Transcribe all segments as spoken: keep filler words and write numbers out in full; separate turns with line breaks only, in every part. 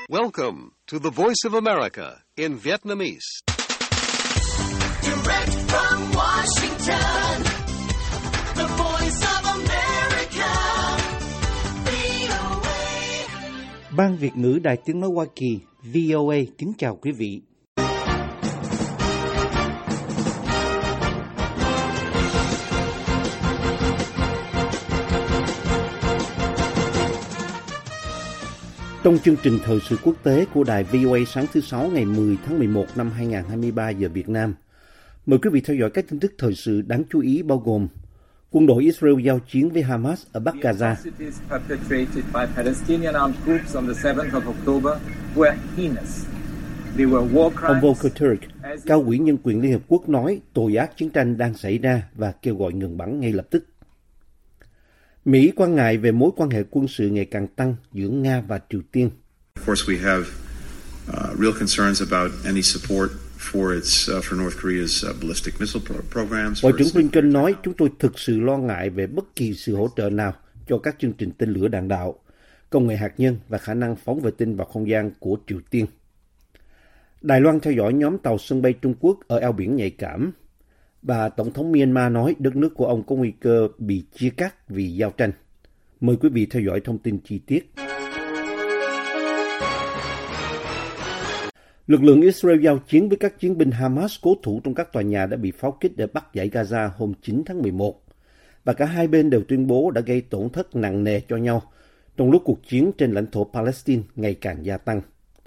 Welcome to the Voice of America in Vietnamese.
Direct from Washington, the Voice of America, vê o a.
Ban Việt ngữ Đài Tiếng nói Hoa Kỳ, vê o a kính chào quý vị. Trong chương trình thời sự quốc tế của đài vê o a sáng thứ Sáu ngày mười tháng mười một năm hai nghìn không trăm hai mươi ba giờ Việt Nam, mời quý vị theo dõi các tin tức thời sự đáng chú ý bao gồm: quân đội Israel giao chiến với Hamas ở Bắc Gaza. Ông Volker Turk, cao ủy nhân quyền Liên Hợp Quốc nói tội ác chiến tranh đang xảy ra và kêu gọi ngừng bắn ngay lập tức. Mỹ quan ngại về mối quan hệ quân sự ngày càng tăng giữa Nga và Triều Tiên.
Of course, we have uh, real concerns about any support for its uh, for North Korea's uh, ballistic missile pro- programs.
Ngoại trưởng Blinken nói chúng tôi thực sự lo ngại về bất kỳ sự hỗ trợ nào cho các chương trình tên lửa đạn đạo, công nghệ hạt nhân và khả năng phóng vệ tinh vào không gian của Triều Tiên. Đài Loan theo dõi nhóm tàu sân bay Trung Quốc ở eo biển nhạy cảm. Và Tổng thống Myanmar nói đất nước của ông có nguy cơ bị chia cắt vì giao tranh. Mời quý vị theo dõi thông tin chi tiết. Lực lượng Israel giao chiến với các chiến binh Hamas cố thủ trong các tòa nhà đã bị pháo kích ở Bắc dải Gaza hôm chín tháng mười một. Và cả hai bên đều tuyên bố đã gây tổn thất nặng nề cho nhau trong lúc cuộc chiến trên lãnh thổ Palestine ngày càng gia tăng.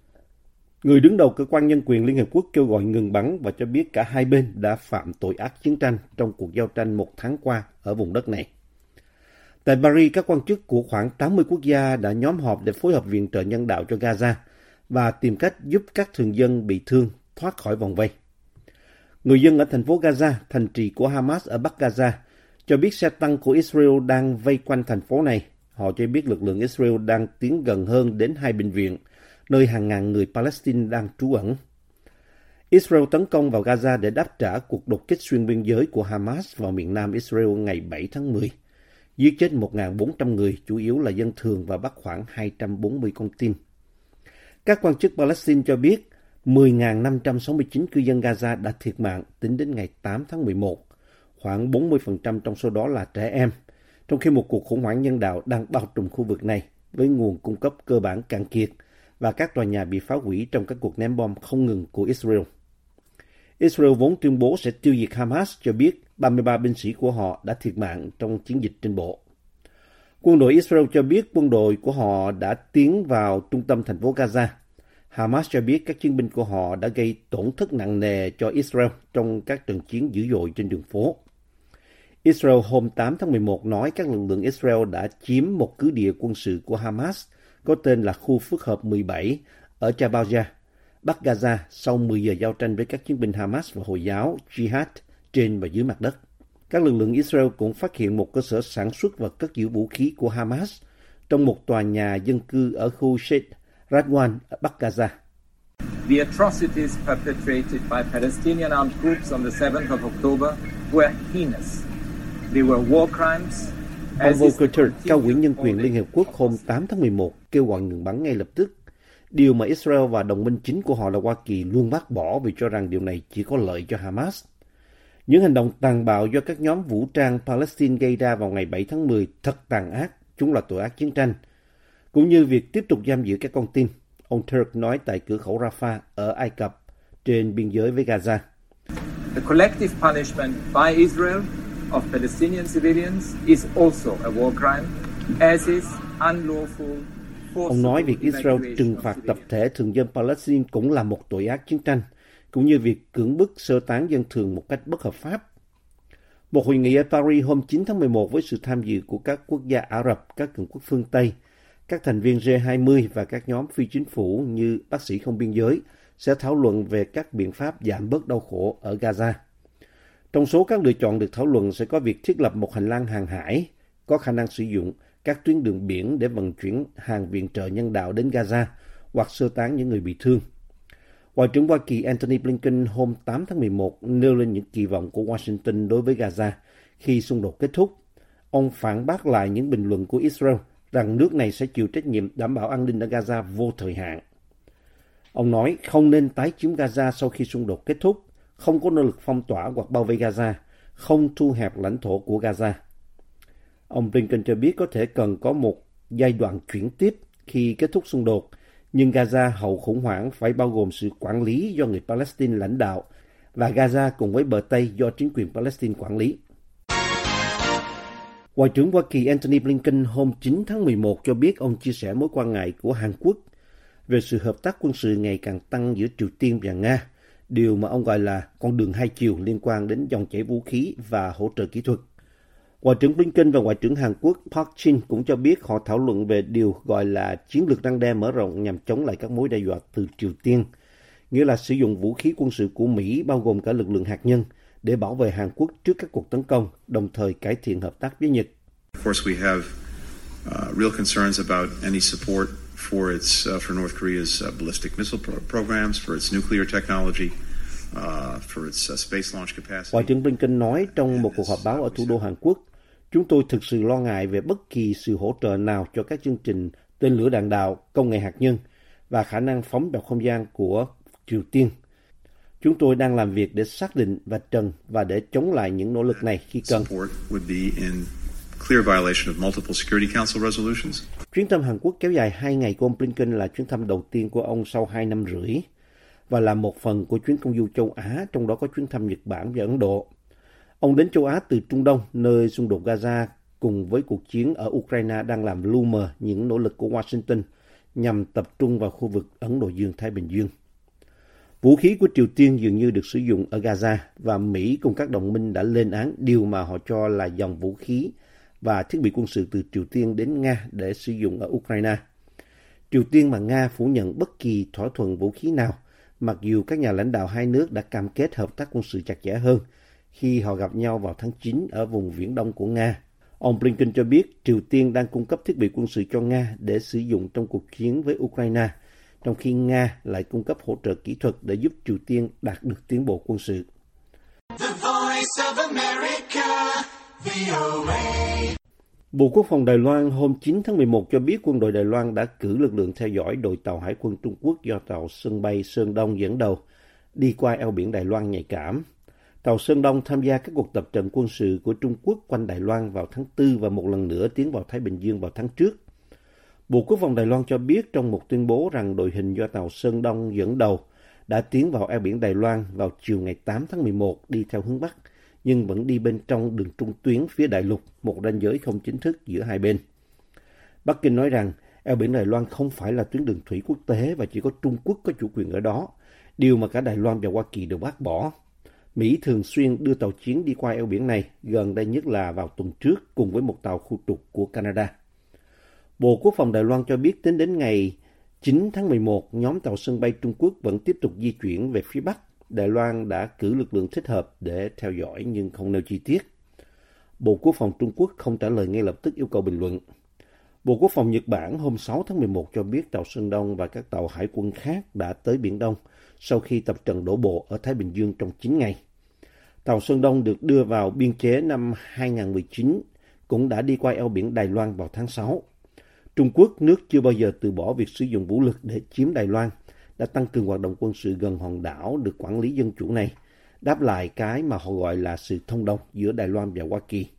Người đứng đầu cơ quan nhân quyền Liên Hợp Quốc kêu gọi ngừng bắn và cho biết cả hai bên đã phạm tội ác chiến tranh trong cuộc giao tranh một tháng qua ở vùng đất này. Tại Paris, các quan chức của khoảng tám mươi quốc gia đã nhóm họp để phối hợp viện trợ nhân đạo cho Gaza và tìm cách giúp các thường dân bị thương thoát khỏi vòng vây. Người dân ở thành phố Gaza, thành trì của Hamas ở Bắc Gaza, cho biết xe tăng của Israel đang vây quanh thành phố này. Họ cho biết lực lượng Israel đang tiến gần hơn đến hai bệnh viện, nơi hàng ngàn người Palestine đang trú ẩn. Israel tấn công vào Gaza để đáp trả cuộc đột kích xuyên biên giới của Hamas vào miền nam Israel ngày bảy tháng mười, giết chết một nghìn bốn trăm người, chủ yếu là dân thường và bắt khoảng hai trăm bốn mươi con tin. Các quan chức Palestine cho biết mười nghìn năm trăm sáu mươi chín cư dân Gaza đã thiệt mạng tính đến ngày tám tháng mười một, khoảng bốn mươi phần trăm trong số đó là trẻ em, trong khi một cuộc khủng hoảng nhân đạo đang bao trùm khu vực này với nguồn cung cấp cơ bản cạn kiệt và các tòa nhà bị phá hủy trong các cuộc ném bom không ngừng của Israel. Israel vốn tuyên bố sẽ tiêu diệt Hamas cho biết ba mươi ba binh sĩ của họ đã thiệt mạng trong chiến dịch trên bộ. Quân đội Israel cho biết quân đội của họ đã tiến vào trung tâm thành phố Gaza. Hamas cho biết các chiến binh của họ đã gây tổn thất nặng nề cho Israel trong các trận chiến dữ dội trên đường phố. Israel hôm tám tháng mười một nói các lực lượng Israel đã chiếm một cứ địa quân sự của Hamas có tên là khu phức hợp mười bảy ở Jabalia, Bắc Gaza sau mười giờ giao tranh với các chiến binh Hamas và Hồi giáo Jihad trên và dưới mặt đất. Các lực lượng Israel cũng phát hiện một cơ sở sản xuất và cất giữ vũ khí của Hamas trong một tòa nhà dân cư ở khu Sheikh Radwan ở Bắc Gaza.
The atrocities perpetrated by Palestinian armed groups on the seventh of October were heinous. They were war crimes.
Ông Volker Turk, cao ủy nhân quyền Liên Hợp Quốc hôm tám tháng mười một kêu gọi ngừng bắn ngay lập tức, điều mà Israel và đồng minh chính của họ là Hoa Kỳ luôn bác bỏ vì cho rằng điều này chỉ có lợi cho Hamas. Những hành động tàn bạo do các nhóm vũ trang Palestine gây ra vào ngày bảy tháng mười thật tàn ác, chúng là tội ác chiến tranh, cũng như việc tiếp tục giam giữ các con tin, ông Turk nói tại cửa khẩu Rafah ở Ai Cập trên biên giới với Gaza.
The collective punishment by Israel of Palestinian civilians is also a war crime, as is unlawful.
Ông nói việc Israel trừng phạt tập thể thường dân Palestine cũng là một tội ác chiến tranh, cũng như việc cưỡng bức sơ tán dân thường một cách bất hợp pháp. Một hội nghị ở Paris hôm chín tháng mười một với sự tham dự của các quốc gia Ả Rập, các cường quốc phương Tây, các thành viên G hai mươi và các nhóm phi chính phủ như Bác sĩ Không Biên Giới sẽ thảo luận về các biện pháp giảm bớt đau khổ ở Gaza. Trong số các lựa chọn được thảo luận sẽ có việc thiết lập một hành lang hàng hải, có khả năng sử dụng các tuyến đường biển để vận chuyển hàng viện trợ nhân đạo đến Gaza hoặc sơ tán những người bị thương. Ngoại trưởng Hoa Kỳ Antony Blinken hôm tám tháng mười một nêu lên những kỳ vọng của Washington đối với Gaza khi xung đột kết thúc. Ông phản bác lại những bình luận của Israel rằng nước này sẽ chịu trách nhiệm đảm bảo an ninh ở Gaza vô thời hạn. Ông nói không nên tái chiếm Gaza sau khi xung đột kết thúc, không có nỗ lực phong tỏa hoặc bao vây Gaza, không thu hẹp lãnh thổ của Gaza. Ông Blinken cho biết có thể cần có một giai đoạn chuyển tiếp khi kết thúc xung đột, nhưng Gaza hậu khủng hoảng phải bao gồm sự quản lý do người Palestine lãnh đạo và Gaza cùng với bờ Tây do chính quyền Palestine quản lý. Ngoại trưởng Hoa Kỳ Antony Blinken hôm chín tháng mười một cho biết ông chia sẻ mối quan ngại của Hàn Quốc về sự hợp tác quân sự ngày càng tăng giữa Triều Tiên và Nga, điều mà ông gọi là con đường hai chiều liên quan đến dòng chảy vũ khí và hỗ trợ kỹ thuật. Ngoại trưởng Blinken và Ngoại trưởng Hàn Quốc Park Jin cũng cho biết họ thảo luận về điều gọi là chiến lược răn đe mở rộng nhằm chống lại các mối đe dọa từ Triều Tiên, nghĩa là sử dụng vũ khí quân sự của Mỹ bao gồm cả lực lượng hạt nhân để bảo vệ Hàn Quốc trước các cuộc tấn công, đồng thời cải thiện hợp tác với Nhật.
Of course, we have uh, real concerns about any support for its uh, for North Korea's uh, ballistic missile pro- programs, for its nuclear technology, uh, for its uh, space launch capacity.
Ngoại trưởng Blinken nói trong một cuộc họp báo ở thủ đô Hàn Quốc, chúng tôi thực sự lo ngại về bất kỳ sự hỗ trợ nào cho các chương trình tên lửa đạn đạo, công nghệ hạt nhân và khả năng phóng vào không gian của Triều Tiên. Chúng tôi đang làm việc để xác định và trần và để chống lại những nỗ lực này khi cần.
Clear violation of multiple Security Council resolutions.
Chuyến thăm Hàn Quốc kéo dài hai ngày của ông Blinken là chuyến thăm đầu tiên của ông sau hai năm rưỡi và là một phần của chuyến công du châu Á, trong đó có chuyến thăm Nhật Bản và Ấn Độ. Ông đến châu Á từ Trung Đông, nơi xung đột Gaza cùng với cuộc chiến ở Ukraine đang làm lu mờ những nỗ lực của Washington nhằm tập trung vào khu vực Ấn Độ Dương-Thái Bình Dương. Vũ khí của Triều Tiên dường như được sử dụng ở Gaza và Mỹ cùng các đồng minh đã lên án điều mà họ cho là dòng vũ khí và thiết bị quân sự từ Triều Tiên đến Nga để sử dụng ở Ukraine. Triều Tiên và Nga phủ nhận bất kỳ thỏa thuận vũ khí nào, mặc dù các nhà lãnh đạo hai nước đã cam kết hợp tác quân sự chặt chẽ hơn khi họ gặp nhau vào tháng chín ở vùng Viễn Đông của Nga. Ông Blinken cho biết Triều Tiên đang cung cấp thiết bị quân sự cho Nga để sử dụng trong cuộc chiến với Ukraine, trong khi Nga lại cung cấp hỗ trợ kỹ thuật để giúp Triều Tiên đạt được tiến bộ quân sự.
The Voice of America, V O A.
Bộ Quốc phòng Đài Loan hôm chín tháng mười một cho biết quân đội Đài Loan đã cử lực lượng theo dõi đội tàu hải quân Trung Quốc do tàu sân bay Sơn Đông dẫn đầu đi qua eo biển Đài Loan nhạy cảm. Tàu Sơn Đông tham gia các cuộc tập trận quân sự của Trung Quốc quanh Đài Loan vào tháng tư và một lần nữa tiến vào Thái Bình Dương vào tháng trước. Bộ Quốc phòng Đài Loan cho biết trong một tuyên bố rằng đội hình do tàu Sơn Đông dẫn đầu đã tiến vào eo biển Đài Loan vào chiều ngày tám tháng mười một đi theo hướng Bắc, nhưng vẫn đi bên trong đường trung tuyến phía đại lục, một ranh giới không chính thức giữa hai bên. Bắc Kinh nói rằng eo biển Đài Loan không phải là tuyến đường thủy quốc tế và chỉ có Trung Quốc có chủ quyền ở đó, điều mà cả Đài Loan và Hoa Kỳ đều bác bỏ. Mỹ thường xuyên đưa tàu chiến đi qua eo biển này, gần đây nhất là vào tuần trước cùng với một tàu khu trục của Canada. Bộ Quốc phòng Đài Loan cho biết tính đến ngày chín tháng mười một, nhóm tàu sân bay Trung Quốc vẫn tiếp tục di chuyển về phía Bắc. Đài Loan đã cử lực lượng thích hợp để theo dõi nhưng không nêu chi tiết. Bộ Quốc phòng Trung Quốc không trả lời ngay lập tức yêu cầu bình luận. Bộ Quốc phòng Nhật Bản hôm sáu tháng mười một cho biết tàu Sơn Đông và các tàu hải quân khác đã tới Biển Đông sau khi tập trận đổ bộ ở Thái Bình Dương trong chín ngày. Tàu Sơn Đông được đưa vào biên chế năm hai không một chín, cũng đã đi qua eo biển Đài Loan vào tháng sáu. Trung Quốc, nước chưa bao giờ từ bỏ việc sử dụng vũ lực để chiếm Đài Loan, đã tăng cường hoạt động quân sự gần hòn đảo được quản lý dân chủ này, đáp lại cái mà họ gọi là sự thông đồng giữa Đài Loan và Hoa Kỳ.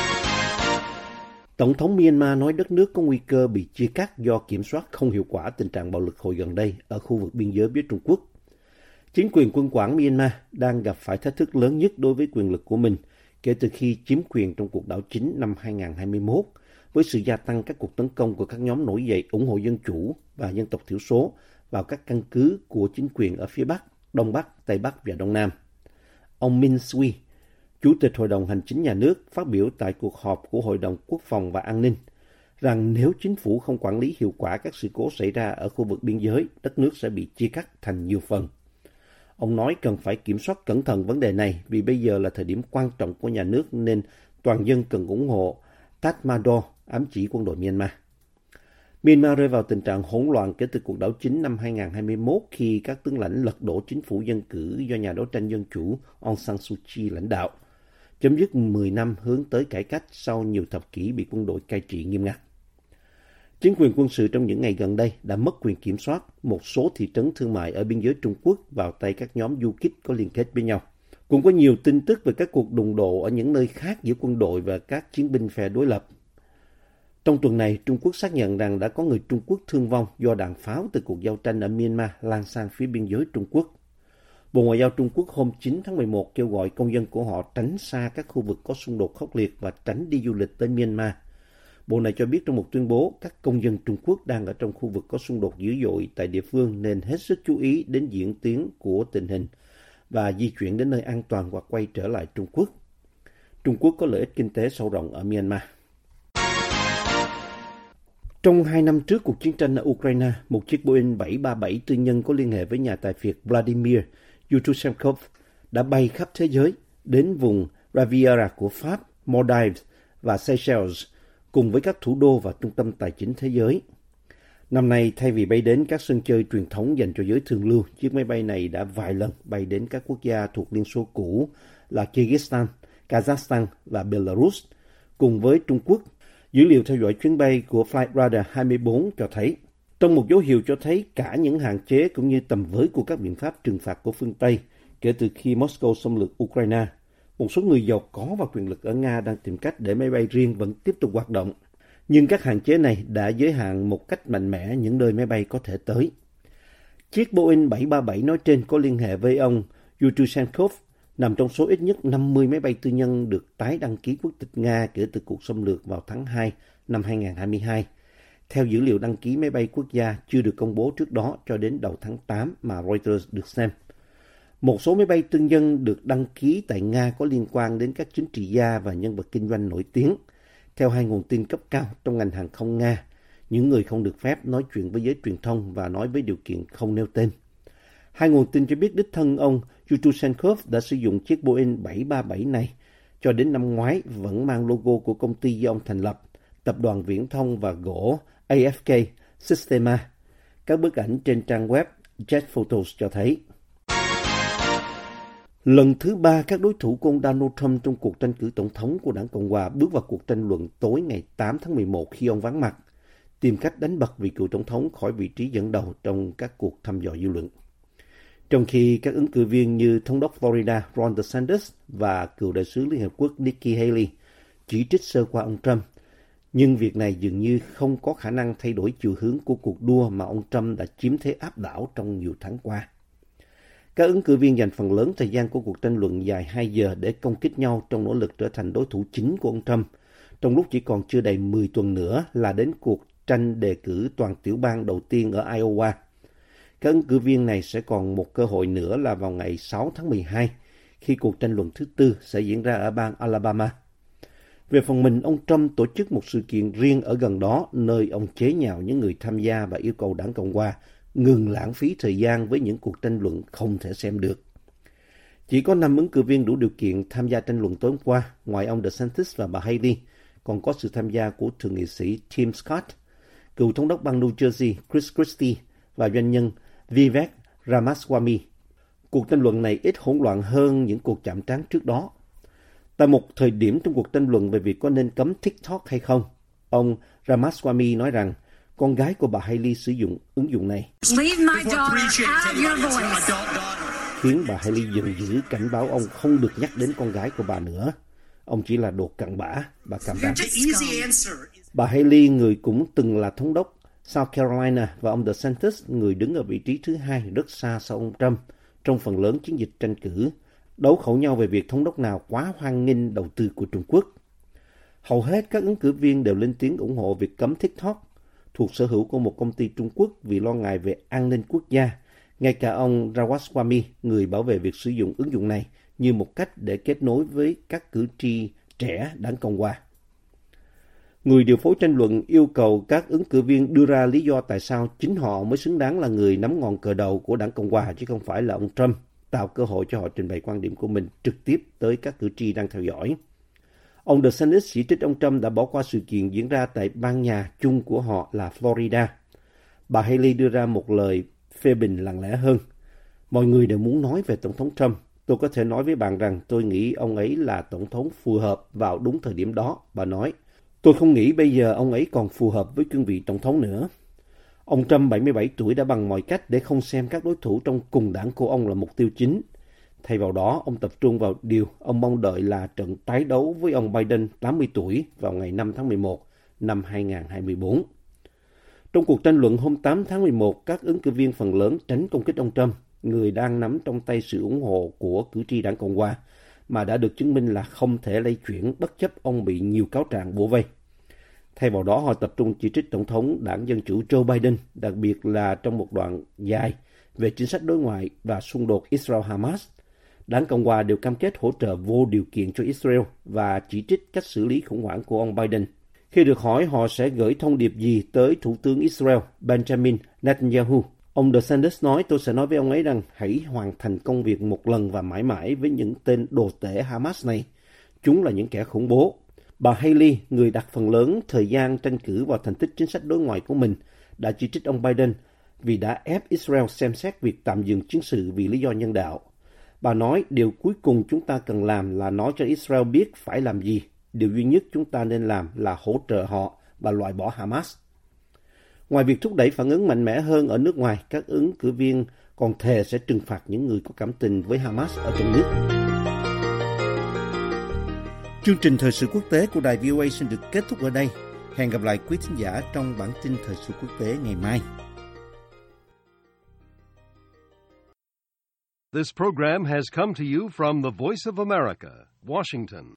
Tổng thống Myanmar nói đất nước có nguy cơ bị chia cắt do kiểm soát không hiệu quả tình trạng bạo lực hồi gần đây ở khu vực biên giới với Trung Quốc. Chính quyền quân quản Myanmar đang gặp phải thách thức lớn nhất đối với quyền lực của mình kể từ khi chiếm quyền trong cuộc đảo chính năm hai không hai mốt, với sự gia tăng các cuộc tấn công của các nhóm nổi dậy ủng hộ dân chủ và dân tộc thiểu số vào các căn cứ của chính quyền ở phía Bắc, Đông Bắc, Tây Bắc và Đông Nam. Ông Min Sui, Chủ tịch Hội đồng Hành chính Nhà nước, phát biểu tại cuộc họp của Hội đồng Quốc phòng và An ninh rằng nếu chính phủ không quản lý hiệu quả các sự cố xảy ra ở khu vực biên giới, đất nước sẽ bị chia cắt thành nhiều phần. Ông nói cần phải kiểm soát cẩn thận vấn đề này vì bây giờ là thời điểm quan trọng của nhà nước nên toàn dân cần ủng hộ Tatmadaw, ám chỉ quân đội Myanmar. Myanmar rơi vào tình trạng hỗn loạn kể từ cuộc đảo chính năm hai không hai mốt khi các tướng lãnh lật đổ chính phủ dân cử do nhà đấu tranh dân chủ Aung San Suu Kyi lãnh đạo, chấm dứt mười năm hướng tới cải cách sau nhiều thập kỷ bị quân đội cai trị nghiêm ngặt. Chính quyền quân sự trong những ngày gần đây đã mất quyền kiểm soát một số thị trấn thương mại ở biên giới Trung Quốc vào tay các nhóm du kích có liên kết với nhau. Cũng có nhiều tin tức về các cuộc đụng độ ở những nơi khác giữa quân đội và các chiến binh phe đối lập. Trong tuần này, Trung Quốc xác nhận rằng đã có người Trung Quốc thương vong do đạn pháo từ cuộc giao tranh ở Myanmar lan sang phía biên giới Trung Quốc. Bộ Ngoại giao Trung Quốc hôm chín tháng mười một kêu gọi công dân của họ tránh xa các khu vực có xung đột khốc liệt và tránh đi du lịch tới Myanmar. Bộ này cho biết trong một tuyên bố, các công dân Trung Quốc đang ở trong khu vực có xung đột dữ dội tại địa phương nên hết sức chú ý đến diễn tiến của tình hình và di chuyển đến nơi an toàn hoặc quay trở lại Trung Quốc. Trung Quốc có lợi ích kinh tế sâu rộng ở Myanmar. Trong hai năm trước cuộc chiến tranh ở Ukraine, một chiếc Boeing bảy ba bảy tư nhân có liên hệ với nhà tài phiệt Vladimir Yushchenko đã bay khắp thế giới đến vùng Riviera của Pháp, Maldives và Seychelles cùng với các thủ đô và trung tâm tài chính thế giới. Năm nay, thay vì bay đến các sân chơi truyền thống dành cho giới thương lưu, chiếc máy bay này đã vài lần bay đến các quốc gia thuộc Liên Xô cũ là Kyrgyzstan, Kazakhstan và Belarus, cùng với Trung Quốc. Dữ liệu theo dõi chuyến bay của Flightradar hai mươi bốn cho thấy, trong một dấu hiệu cho thấy cả những hạn chế cũng như tầm với của các biện pháp trừng phạt của phương Tây kể từ khi Moscow xâm lược Ukraine, một số người giàu có và quyền lực ở Nga đang tìm cách để máy bay riêng vẫn tiếp tục hoạt động. Nhưng các hạn chế này đã giới hạn một cách mạnh mẽ những nơi máy bay có thể tới. Chiếc Boeing bảy ba bảy nói trên có liên hệ với ông Yushchenko, nằm trong số ít nhất năm mươi máy bay tư nhân được tái đăng ký quốc tịch Nga kể từ cuộc xâm lược vào tháng hai năm hai nghìn không trăm hai mươi hai. Theo dữ liệu đăng ký máy bay quốc gia chưa được công bố trước đó cho đến đầu tháng tám mà Reuters được xem. Một số máy bay tư nhân được đăng ký tại Nga có liên quan đến các chính trị gia và nhân vật kinh doanh nổi tiếng. Theo hai nguồn tin cấp cao trong ngành hàng không Nga, những người không được phép nói chuyện với giới truyền thông và nói với điều kiện không nêu tên. Hai nguồn tin cho biết đích thân ông Yushchenko đã sử dụng chiếc Boeing bảy ba bảy này cho đến năm ngoái vẫn mang logo của công ty do ông thành lập, tập đoàn viễn thông và gỗ a ép ca Systema. Các bức ảnh trên trang web Jet Photos cho thấy. Lần thứ ba, các đối thủ của ông Donald Trump trong cuộc tranh cử tổng thống của đảng Cộng hòa bước vào cuộc tranh luận tối ngày tám tháng mười một khi ông vắng mặt, tìm cách đánh bật vị cựu tổng thống khỏi vị trí dẫn đầu trong các cuộc thăm dò dư luận. Trong khi các ứng cử viên như thống đốc Florida Ron DeSantis và cựu đại sứ Liên Hợp Quốc Nikki Haley chỉ trích sơ qua ông Trump, nhưng việc này dường như không có khả năng thay đổi chiều hướng của cuộc đua mà ông Trump đã chiếm thế áp đảo trong nhiều tháng qua. Các ứng cử viên dành phần lớn thời gian của cuộc tranh luận dài hai giờ để công kích nhau trong nỗ lực trở thành đối thủ chính của ông Trump, trong lúc chỉ còn chưa đầy mười tuần nữa là đến cuộc tranh đề cử toàn tiểu bang đầu tiên ở Iowa. Các ứng cử viên này sẽ còn một cơ hội nữa là vào ngày sáu tháng mười hai, khi cuộc tranh luận thứ tư sẽ diễn ra ở bang Alabama. Về phần mình, ông Trump tổ chức một sự kiện riêng ở gần đó, nơi ông chế nhạo những người tham gia và yêu cầu đảng Cộng hòa ngừng lãng phí thời gian với những cuộc tranh luận không thể xem được. Chỉ có năm ứng cử viên đủ điều kiện tham gia tranh luận tối hôm qua, ngoài ông DeSantis và bà Haley, còn có sự tham gia của thượng nghị sĩ Tim Scott, cựu thống đốc bang New Jersey Chris Christie và doanh nhân Vivek Ramaswamy. Cuộc tranh luận này ít hỗn loạn hơn những cuộc chạm trán trước đó. Tại một thời điểm trong cuộc tranh luận về việc có nên cấm TikTok hay không, ông Ramaswamy nói rằng con gái của bà Haley sử dụng ứng dụng này, khiến bà Haley giận dữ cảnh báo ông không được nhắc đến con gái của bà nữa. Ông chỉ là đồ cặn bã, bà cảm đảm. Bà Haley, người cũng từng là thống đốc South Carolina, và ông DeSantis, người đứng ở vị trí thứ hai rất xa sau ông Trump trong phần lớn chiến dịch tranh cử, đấu khẩu nhau về việc thống đốc nào quá hoan nghênh đầu tư của Trung Quốc. Hầu hết các ứng cử viên đều lên tiếng ủng hộ việc cấm TikTok, thuộc sở hữu của một công ty Trung Quốc, vì lo ngại về an ninh quốc gia. Ngay cả ông Ramaswamy, người bảo vệ việc sử dụng ứng dụng này như một cách để kết nối với các cử tri trẻ đảng Cộng hòa. Người điều phối tranh luận yêu cầu các ứng cử viên đưa ra lý do tại sao chính họ mới xứng đáng là người nắm ngọn cờ đầu của đảng Cộng hòa chứ không phải là ông Trump, tạo cơ hội cho họ trình bày quan điểm của mình trực tiếp tới các cử tri đang theo dõi. Ông DeSantis chỉ trích ông Trump đã bỏ qua sự kiện diễn ra tại bang nhà chung của họ là Florida. Bà Haley đưa ra một lời phê bình lặng lẽ hơn. Mọi người đều muốn nói về Tổng thống Trump. Tôi có thể nói với bạn rằng tôi nghĩ ông ấy là Tổng thống phù hợp vào đúng thời điểm đó, bà nói. Tôi không nghĩ bây giờ ông ấy còn phù hợp với cương vị tổng thống nữa. Ông Trump bảy mươi bảy tuổi đã bằng mọi cách để không xem các đối thủ trong cùng đảng của ông là mục tiêu chính. Thay vào đó, ông tập trung vào điều ông mong đợi là trận tái đấu với ông Biden tám mươi tuổi vào ngày năm tháng mười một năm hai nghìn không trăm hai mươi tư. Trong cuộc tranh luận hôm tám tháng mười một, các ứng cử viên phần lớn tránh công kích ông Trump, người đang nắm trong tay sự ủng hộ của cử tri đảng Cộng hòa, mà đã được chứng minh là không thể lay chuyển bất chấp ông bị nhiều cáo trạng bủa vây. Thay vào đó, họ tập trung chỉ trích Tổng thống đảng Dân Chủ Joe Biden, đặc biệt là trong một đoạn dài về chính sách đối ngoại và xung đột Israel-Hamas. Đảng Cộng hòa đều cam kết hỗ trợ vô điều kiện cho Israel và chỉ trích cách xử lý khủng hoảng của ông Biden. Khi được hỏi họ sẽ gửi thông điệp gì tới Thủ tướng Israel Benjamin Netanyahu, ông DeSantis nói, tôi sẽ nói với ông ấy rằng hãy hoàn thành công việc một lần và mãi mãi với những tên đồ tể Hamas này. Chúng là những kẻ khủng bố. Bà Haley, người đặt phần lớn thời gian tranh cử vào thành tích chính sách đối ngoại của mình, đã chỉ trích ông Biden vì đã ép Israel xem xét việc tạm dừng chiến sự vì lý do nhân đạo. Bà nói, điều cuối cùng chúng ta cần làm là nói cho Israel biết phải làm gì. Điều duy nhất chúng ta nên làm là hỗ trợ họ và loại bỏ Hamas. Ngoài việc thúc đẩy phản ứng mạnh mẽ hơn ở nước ngoài, các ứng cử viên còn thề sẽ trừng phạt những người có cảm tình với Hamas ở trong nước. Chương trình thời sự quốc tế của đài vê o a xin được kết thúc ở đây. Hẹn gặp lại quý thính giả trong bản tin thời sự quốc tế ngày mai.
This program has come to you from the Voice of America, Washington.